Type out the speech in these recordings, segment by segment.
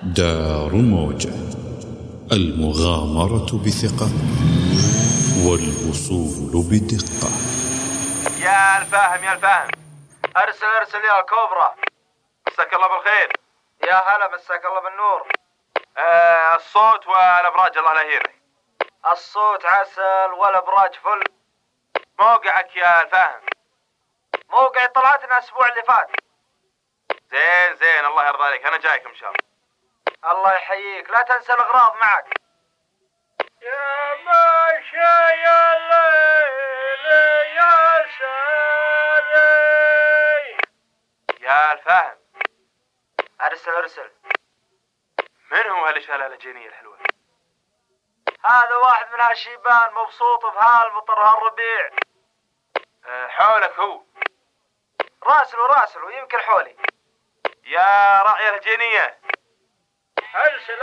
دار موجة، المغامرة بثقة والوصول بدقة. يا الفاهم يا الفاهم، ارسل يا الكوبرا. مساك الله بالخير. يا هلا، مساك الله بالنور. الصوت والابراج الله لا يهينك. الصوت عسل والابراج فل. موقعك يا الفاهم؟ موقعي طلعتنا الاسبوع اللي فات. زين الله يرضى عليك، انا جايك ان شاء الله. الله يحييك، لا تنسى الاغراض معك. يا ماشي يا الليل يا ساري. يا الفاهم، ارسل. من هو هالشلالة الجينية الحلوة؟ هذا واحد من هالشيبان مبسوط بهالمطر هالربيع. حولك هو. راسله يمكن حولي. يا راعي الجينية، ارسل.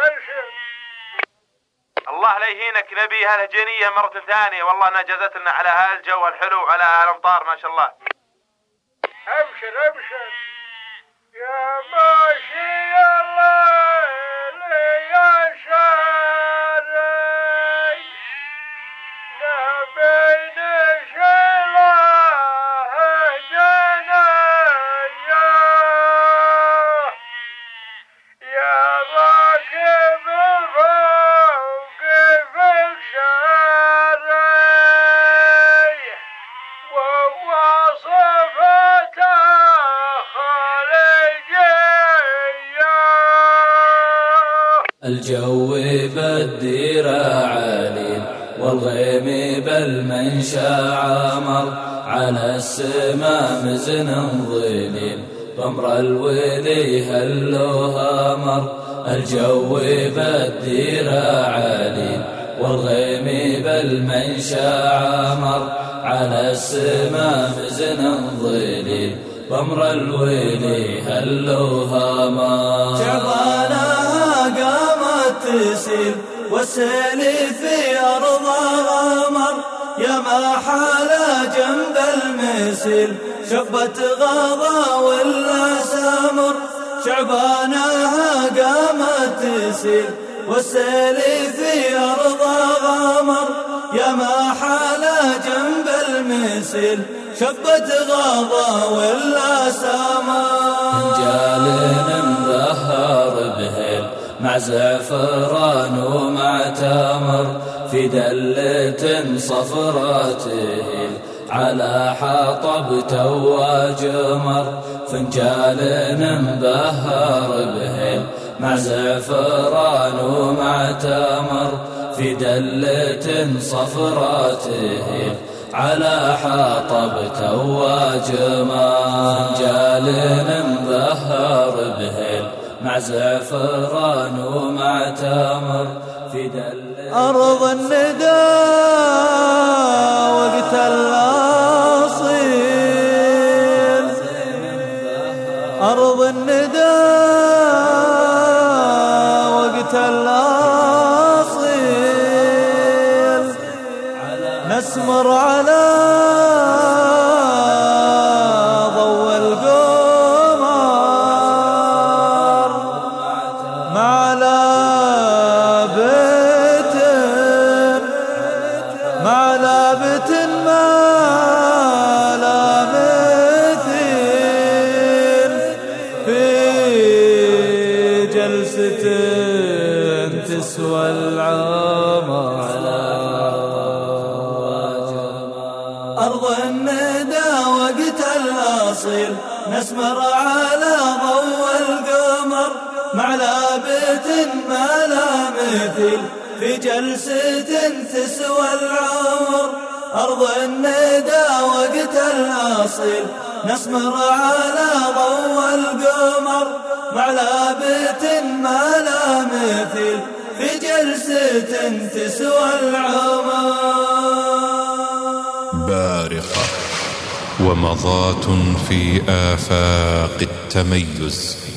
الله لا يهينك، نبي هالهجينية مرة ثانية، والله انها جازتنا على هالجو الحلو على هالامطار ما شاء الله. ابشر يا ماشي يا الليل يا شاري. نبين شيله جنايا يا راكب فوق في الشاري وواصفته الجو بالدير عالي والغيم بالمنشا عمر، على السما مزن ظليل غمر الولي هلوها مر. الجو بالدير عالي والغيم بالمنشا عمر، على السما مزن ظليل غمر الولي هلوها مر. تسيل والسيل في أرض غمر، يا ما حال جنب المسيل شقبة غضا ولا سمر. شعبانها قامت تسيل والسيل في أرض غمر، يا ما حال جنب المسيل شقبة غضا ولا سمر. رجال مظهر بهيل مع زعفران ومع تمر، في دلة صفراته على حطب وجمر. فنجال مبهر بهيل مع زعفران ومع تمر، في دلة صفراته على حطب وجمر. فنجال مبهر بهيل مع زعفران ومع تمر، في أرض الندى وقت الأصيل، أرض الندى وقت الأصيل، نسمر على ضوء القمر، مع لابت ما لا مثيل، في جلسة تسوى العمر. أرض الندى وقت الأصيل، نسمر على ضوء القمر، مع لابت ما لا مثيل، في جلسة تسوى العمر. أرض الندى وقت الأصيل، نسمر على ضوء القمر، مع لابت ما لا مثيل، في جلسة تسوى العمر. بارقة ومضات في آفاق التميز.